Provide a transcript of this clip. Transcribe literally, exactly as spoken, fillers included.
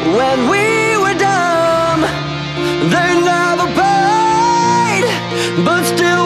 when we were dumb. They never paid, but still